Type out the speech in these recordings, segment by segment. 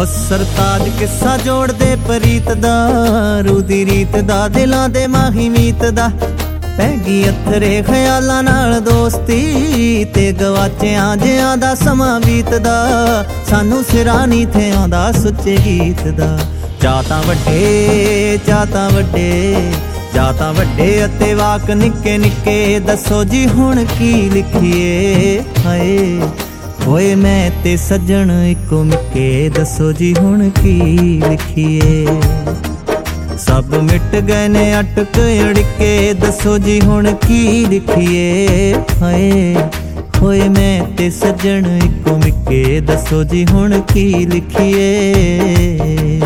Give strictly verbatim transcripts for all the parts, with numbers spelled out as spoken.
ਹੋ ਸਰਤਾਜ ਕਿੱਸਾ ਜੋੜਦੇ ਪ੍ਰੀਤ ਦਾ, ਰੂ ਦੀ ਰੀਤ ਦਾ, ਦਿਲਾਂ ਦੇ ਮਾਹੀ ਮੀਤ ਦਾ। ਪੈ ਗਈ ਅਥਰੇ ਖਿਆਲਾਂ ਨਾਲ ਦੋਸਤੀ, ਤੇ ਗਵਾਚਿਆਂ ਜਿਆਂ ਦਾ ਸਮਾਂ ਬੀਤਦਾ। ਸਾਨੂੰ ਸਿਰਾਂ ਨੀ ਥੇ ਆਉਂਦਾ ਸੁੱਚੇ ਗੀਤ ਦਾ। ਚਾਅ ਤਾਂ ਵੱਡੇ, ਚਾਅ ਤਾਂ ਵੱਡੇ, ਚਾਅ ਤਾਂ ਵੱਡੇ ਅਤੇ ਵਾਕ ਨਿੱਕੇ ਨਿੱਕੇ। ਦੱਸੋ ਜੀ ਹੁਣ ਕੀ ਲਿਖੀਏ, ਹਾਏ ਹੋਏ ਮੈਂ ਤੇ ਸੱਜਣ ਇੱਕੋ ਮਿੱਕੇ। ਦੱਸੋ ਜੀ ਹੁਣ ਕੀ ਲਿਖੀਏ। ਸਭ ਮਿਟ ਗਏ ਨੇ ਅਟਕ ਅੜਕੇ। ਦੱਸੋ ਜੀ ਹੁਣ ਕੀ ਲਿਖੀਏ, ਹਾਏ ਹੋਏ ਮੈਂ ਤੇ ਸੱਜਣ ਇੱਕੋ ਮਿੱਕੇ। ਦੱਸੋ ਜੀ ਹੁਣ ਕੀ ਲਿਖੀਏ।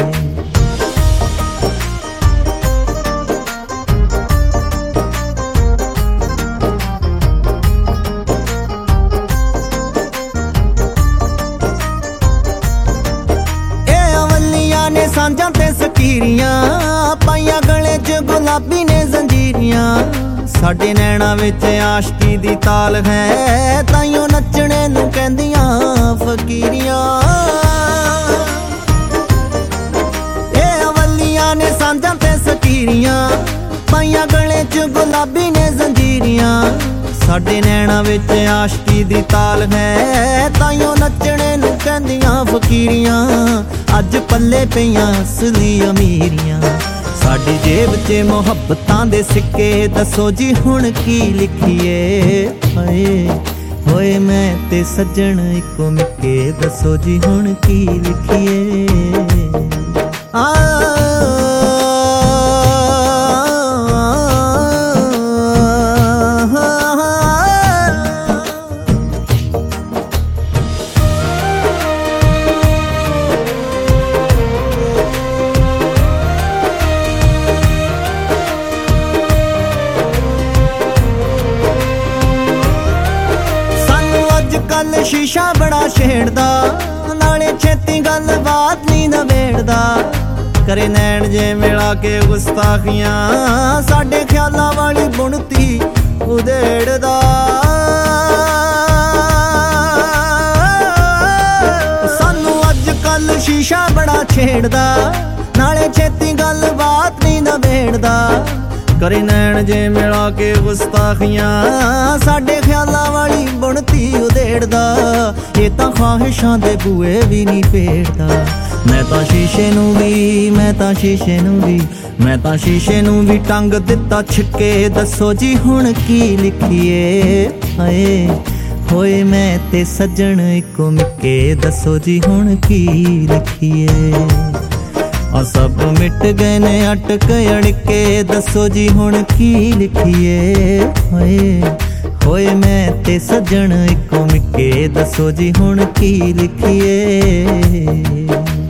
ਸਾਂਝਾਂ ਤੇ ਸਕੀਰੀਆਂ ਪਾਈਆਂ ਗਲੇ 'ਚ ਗੁਲਾਬੀ ਨੇ ਜ਼ੰਜੀਰੀਆਂ। ਸਾਡੇ ਨੈਣਾਂ ਵਿੱਚ ਆਸ਼ਕੀ ਦੀ ਤਾਲ ਹੈ, ਤਾਈਓ ਨੱਚਣੇ ਨੂੰ ਕਹਿੰਦੀਆਂ ਫਕੀਰੀਆਂ। ਇਹ ਅਵੱਲੀਆਂ ਨੇ ਸਾਂਝਾਂ ਤੇ ਸਕੀਰੀਆਂ ਪਾਈਆਂ ਗਲੇ 'ਚ ਗੁਲਾਬੀ ਨੇ ਜ਼ੰਜੀਰੀਆਂ। ਸਾਡੇ ਨੈਣਾਂ ਵਿੱਚ ਆਸ਼ਕੀ ਦੀ ਤਾਲ ਹੈ, ਤਾਈਓ ਨੱਚਣੇ ਨੂੰ ਕਹਿੰਦੀਆਂ ਫਕੀਰੀਆਂ। ਅੱਜ ਪੱਲੇ ਪਈਆਂ ਅਸਲੀ ਅਮੀਰੀਆਂ, ਸਾਡੀ ਜੇਬ 'ਚ ਮੁਹੱਬਤਾਂ ਦੇ ਸਿੱਕੇ। ਦੱਸੋ ਜੀ ਹੁਣ ਕੀ ਲਿਖੀਏ, ਹਾਏ ਹੋਏ ਮੈਂ ਤੇ ਸੱਜਣ ਇੱਕੋ ਮਿੱਕੇ। ਦੱਸੋ ਜੀ ਹੁਣ ਕੀ ਲਿਖੀਏ। ਆ ਕੱਲ ਸ਼ੀਸ਼ਾ ਬੜਾ ਛੇੜਦਾ, ਨਾਲੇ ਛੇਤੀ ਗੱਲਬਾਤ ਨੀ ਨਵੇੜਦਾ। ਕਰੇ ਨੈਣ ਜੇ ਮਿਲਾ ਕੇ ਗੁਸਤਾਖੀਆਂ, ਸਾਡੇ ਖਿਆਲਾਂ ਵਾਲੀ ਬੁਣਤੀ ਉਧੇੜਦਾ। ਸਾਨੂੰ ਅੱਜ ਕੱਲ ਸ਼ੀਸ਼ਾ ਬੜਾ ਛੇੜਦਾ, ਨਾਲੇ ਛੇਤੀ ਗੱਲਬਾਤ ਨੀ ਨਵੇੜਦਾ। ਕਰੇ ਨੈਣ ਜੇ ਮਿਲਾ ਕੇ ਗੁਸਤਾਖੀਆਂ, ਸਾਡੇ ਖਿਆਲਾਂ ਵਾਲੀ ਬੁਣਤੀ ਉਧੇੜਦਾ। ਇਹ ਤਾਂ ਖਵਾਹਿਸ਼ਾਂ ਦੇ ਬੂਏ ਵੀ ਨਹੀਂ ਪੇੜਦਾ। ਮੈਂ ਤਾਂ ਸ਼ੀਸ਼ੇ ਨੂੰ ਵੀ, ਮੈਂ ਤਾਂ ਸ਼ੀਸ਼ੇ ਨੂੰ ਵੀ, ਮੈਂ ਤਾਂ ਸ਼ੀਸ਼ੇ ਨੂੰ ਵੀ ਟੰਗ ਦਿੱਤਾ ਛਿੱਕੇ। ਦੱਸੋ ਜੀ ਹੁਣ ਕੀ ਲਿਖੀਏ, ਹਾਏ ਹੋਏ ਮੈਂ ਤੇ ਸੱਜਣ ਇੱਕੋ ਮਿੱਕੇ। ਦੱਸੋ ਜੀ ਹੁਣ ਕੀ ਲਿਖੀਏ। ਆ ਸਭ ਮਿਟ ਗਏ ਨੇ ਅਟਕ ਅੜਕੇ। ਦੱਸੋ ਜੀ ਹੁਣ ਕੀ ਲਿਖੀਏ, ਹਾਏ ਹੋਏ ਮੈਂ ਤੇ ਸੱਜਣ ਇੱਕੋ ਮਿੱਕੇ। ਦੱਸੋ ਜੀ ਹੁਣ ਕੀ ਲਿਖੀਏ।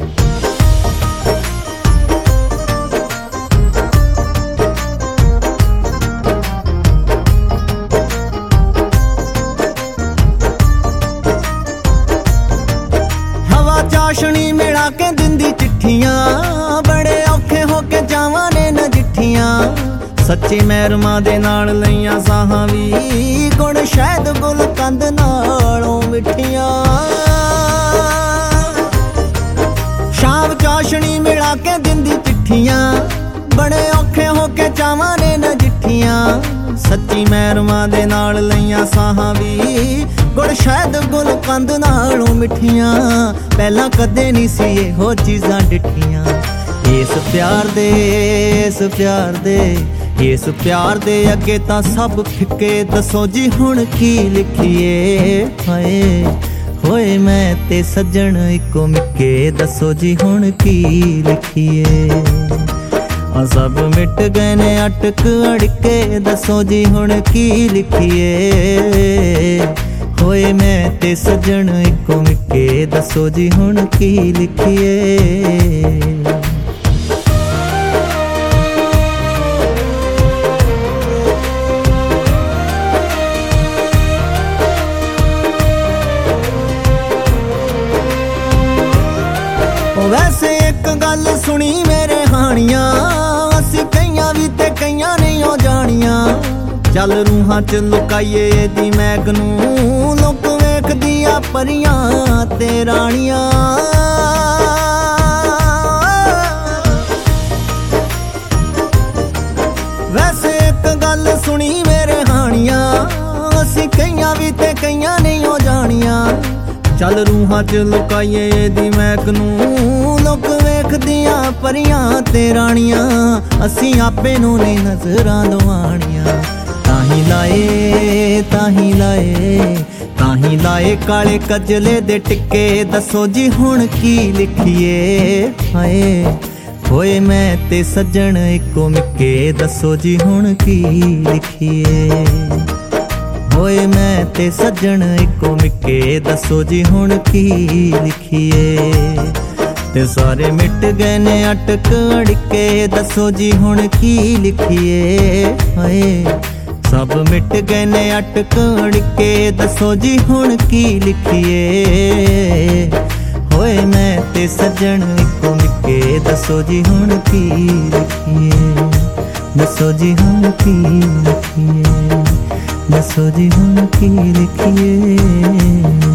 ਹਵਾ ਚਾਸ਼ਣੀ ਮਿਲਾ ਕੇ ਦਿੰਦੀ ਚਿੱਠੀਆਂ, ਬੜੇ ਔਖੇ ਹੋ ਕੇ ਜਾਵਾਂ ਨੇ ਨਜਿੱਠੀਆਂ। ਸੱਚੀ ਮਹਿਰਮਾਂ ਦੇ ਨਾਲ ਲਈਆਂ ਸਾਹਾਂ ਵੀ, ਗੁਣ ਸ਼ਾਇਦ ਗੁਲ ਕੰਦ ਨਾਲੋਂ ਮਿੱਠੀਆਂ। ਸ਼ਾਮ ਚਾਸ਼ਣੀ ਮਿਲਾ ਕੇ ਦਿੰਦੀ ਚਿੱਠੀਆਂ, ਬੜੇ ਔਖੇ ਹੋ ਕੇ ਜਾਵਾਂ ਨੇ ਨਜਿੱਠੀਆਂ। ਸੱਚੀ ਮਹਿਰਮਾਂ ਦੇ ਨਾਲ ਲਈਆਂ ਸਾਹਾਂ ਵੀ, ਗੁੜ ਸ਼ਾਇਦ ਗੁਲ ਕੰਦ ਨਾਲੋਂ ਮਿੱਠੀਆਂ। ਪਹਿਲਾਂ ਕਦੇ ਨਹੀਂ ਸੀ ਇਹੋ ਚੀਜ਼ਾਂ ਡਿੱਠੀਆਂ। ਇਸ ਪਿਆਰ ਦੇ, ਇਸ ਪਿਆਰ ਦੇ, ਇਸ ਪਿਆਰ ਦੇ ਅੱਗੇ ਤਾਂ ਸਭ ਫਿੱਕੇ। ਦੱਸੋ ਜੀ ਹੁਣ ਕੀ ਲਿਖੀਏ, ਹਾਏ ਹੋਏ ਮੈਂ ਤੇ ਸੱਜਣ ਇੱਕੋ ਮਿੱਕੇ। ਦੱਸੋ ਜੀ ਹੁਣ ਕੀ ਲਿਖੀਏ। ਆ ਸਭ ਮਿਟ ਗਏ ਨੇ ਅਟਕ ਅੜਕੇ। ਦੱਸੋ ਜੀ ਹੁਣ ਕੀ ਲਿਖੀਏ, ਹੋਏ ਮੈਂ ਤੇ ਸੱਜਣ ਇੱਕੋ ਮਿੱਕੇ। ਦੱਸੋ ਜੀ ਹੁਣ ਕੀ ਲਿਖੀਏ। ਵੈਸੇ ਇੱਕ ਗੱਲ ਸੁਣੀ ਮੇਰੇ ਹਾਣੀਆਂ, ਅਸੀਂ ਕਈਆਂ ਵੀ ਤੇ ਕਈਆਂ ਨਹੀਂ ਉਹ ਜਾਣੀਆਂ। ਚੱਲ ਰੂਹਾਂ 'ਚ ਲੁਕਾਈਏ ਇਹਦੀ ਮਹਿਕ ਨੂੰ, ਲੋਕ ਵੇਖ ਵੇਖਦੀਆਂ ਪਰੀਆਂ ਤੇ ਰਾਣੀਆਂ। ਵੈਸੇ ਇੱਕ ਗੱਲ ਸੁਣੀ ਮੇਰੇ ਹਾਣੀਆਂ, ਅਸੀਂ ਕਈਆਂ ਵੀ ਤੇ ਕਈਆਂ ਨਹੀਂ ਹੋ ਜਾਣੀਆਂ। ਚੱਲ ਰੂਹਾਂ ਚ ਲੁਕਾਈਏ ਇਹਦੀ ਮਹਿਕ ਨੂੰ, ਲੋਕ ਵੇਖਦੀਆਂ ਪਰੀਆਂ ਤੇ ਰਾਣੀਆਂ। ਅਸੀਂ ਆਪੇ ਨੂੰ ਨਹੀਂ ਨਜ਼ਰਾਂ ਲਵਾਣੀਆਂ। ਤਾਹੀਂ ਲਾਏ ਤਾਹੀਂ ਲਾਏ ਤਾਹੀਂ ਲਾਏ ਕਾਲੇ ਕਜਲੇ ਦੇ ਟਿੱਕੇ, ਦੱਸੋ ਜੀ ਹੁਣ ਕੀ ਲਿਖੀਏ। ਹਾਏ ਹੋਏ ਮੈਂ ਤੇ ਸੱਜਣ ਇੱਕੋ ਮਿੱਕੇ, ਦੱਸੋ ਜੀ ਹੁਣ ਕੀ ਲਿਖੀਏ। ਹੋਏ ਮੈਂ ਤੇ ਸੱਜਣ ਇੱਕੋ ਮਿੱਕੇ, ਦੱਸੋ ਜੀ ਹੁਣ ਕੀ ਲਿਖੀਏ। ਤੇ ਸਾਰੇ ਮਿਟ ਗਏ ਨੇ ਅਟਕ ਅੜਕੇ, ਦੱਸੋ ਜੀ ਹੁਣ ਕੀ ਲਿਖੀਏ। ਹਾਏ ਸਭ ਮਿਟ ਗਏ ਨੇ ਅਟਕ ਅੜਕੇ, ਦੱਸੋ ਜੀ ਹੁਣ ਕੀ ਲਿਖੀਏ। ਹੋਏ ਮੈਂ ਤੇ ਸੱਜਣ ਇੱਕੋ ਮਿੱਕੇ, ਦੱਸੋ ਜੀ ਹੁਣ ਕੀ ਲਿਖੀਏ। ਦੱਸੋ ਜੀ ਹੁਣ ਕੀ ਲਿਖੀਏ। ਦੱਸੋ ਜੀ ਹੁਣ ਕੀ ਲਿਖੀਏ।